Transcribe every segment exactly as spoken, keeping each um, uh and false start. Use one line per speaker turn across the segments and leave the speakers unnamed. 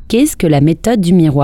Qu'est-ce que la méthode du miroir ?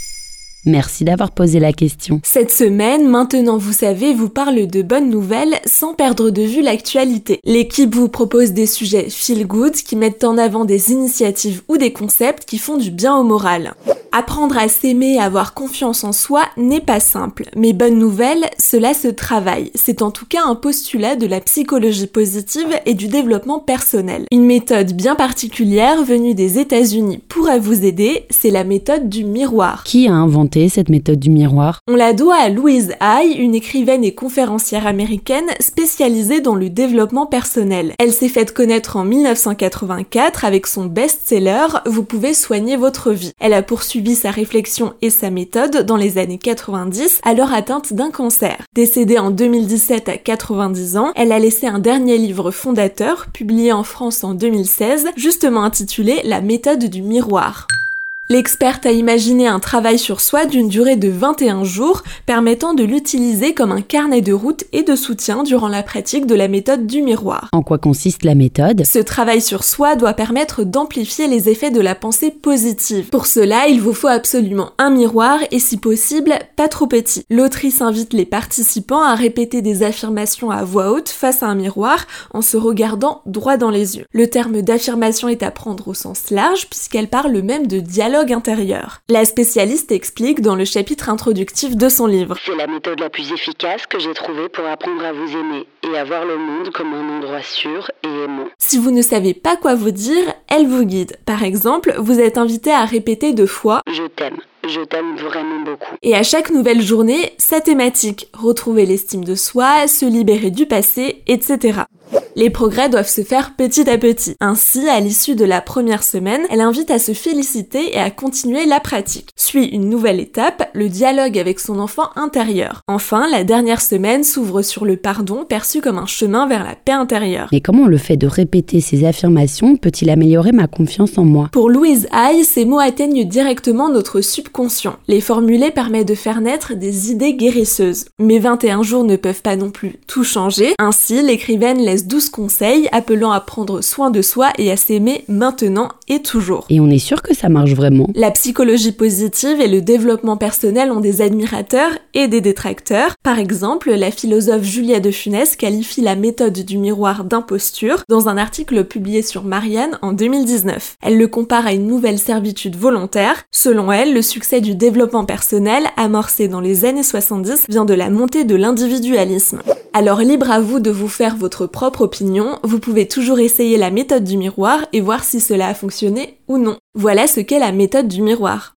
Merci d'avoir posé la question.
Cette semaine, Maintenant vous savez, vous parle de bonnes nouvelles sans perdre de vue l'actualité. L'équipe vous propose des sujets feel good qui mettent en avant des initiatives ou des concepts qui font du bien au moral. Apprendre à s'aimer et avoir confiance en soi n'est pas simple, mais bonne nouvelle, cela se travaille. C'est en tout cas un postulat de la psychologie positive et du développement personnel. Une méthode bien particulière venue des États-Unis pourrait vous aider, c'est la méthode du miroir.
Qui a inventé cette méthode du miroir ?
On la doit à Louise Hay, une écrivaine et conférencière américaine spécialisée dans le développement personnel. Elle s'est faite connaître en dix-neuf cent quatre-vingt-quatre avec son best-seller « Vous pouvez soigner votre vie ». Elle a poursuivi sa réflexion et sa méthode dans les années quatre-vingt-dix, alors atteinte d'un cancer. Décédée en deux mille dix-sept à quatre-vingt-dix ans, elle a laissé un dernier livre fondateur, publié en France en deux mille seize, justement intitulé « La méthode du miroir ». L'experte a imaginé un travail sur soi d'une durée de vingt et un jours, permettant de l'utiliser comme un carnet de route et de soutien durant la pratique de la méthode du miroir.
En quoi consiste la méthode ?
Ce travail sur soi doit permettre d'amplifier les effets de la pensée positive. Pour cela, il vous faut absolument un miroir et si possible, pas trop petit. L'autrice invite les participants à répéter des affirmations à voix haute face à un miroir en se regardant droit dans les yeux. Le terme d'affirmation est à prendre au sens large puisqu'elle parle même de dialogue intérieur. La spécialiste explique dans le chapitre introductif de son livre.
C'est la méthode la plus efficace que j'ai trouvée pour apprendre à vous aimer et à voir le monde comme un endroit sûr et aimant.
Si vous ne savez pas quoi vous dire, elle vous guide. Par exemple, vous êtes invité à répéter deux fois
« Je t'aime ». Je t'aime vraiment beaucoup.
Et à chaque nouvelle journée, sa thématique, retrouver l'estime de soi, se libérer du passé, et cetera. Les progrès doivent se faire petit à petit. Ainsi, à l'issue de la première semaine, elle invite à se féliciter et à continuer la pratique. Suit une nouvelle étape, le dialogue avec son enfant intérieur. Enfin, la dernière semaine s'ouvre sur le pardon, perçu comme un chemin vers la paix intérieure.
Mais comment le fait de répéter ces affirmations peut-il améliorer ma confiance en moi ?
Pour Louise Hay, ces mots atteignent directement notre subconscient. Les formuler permet de faire naître des idées guérisseuses. Mais vingt et un jours ne peuvent pas non plus tout changer. Ainsi, l'écrivaine laisse douze conseils appelant à prendre soin de soi et à s'aimer maintenant et toujours.
Et on est sûr que ça marche vraiment ?
La psychologie positive et le développement personnel ont des admirateurs et des détracteurs. Par exemple, la philosophe Julia de Funès qualifie la méthode du miroir d'imposture dans un article publié sur Marianne en deux mille dix-neuf. Elle le compare à une nouvelle servitude volontaire. Selon elle, le succès du développement personnel, amorcé dans les années soixante-dix, vient de la montée de l'individualisme. Alors libre à vous de vous faire votre propre opinion, vous pouvez toujours essayer la méthode du miroir et voir si cela a fonctionné ou non. Voilà ce qu'est la méthode du miroir.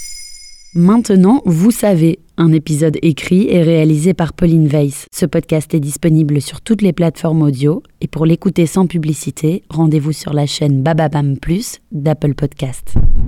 Maintenant, vous savez, un épisode écrit et réalisé par Pauline Weiss. Ce podcast est disponible sur toutes les plateformes audio et pour l'écouter sans publicité, rendez-vous sur la chaîne Bababam Plus d'Apple Podcast.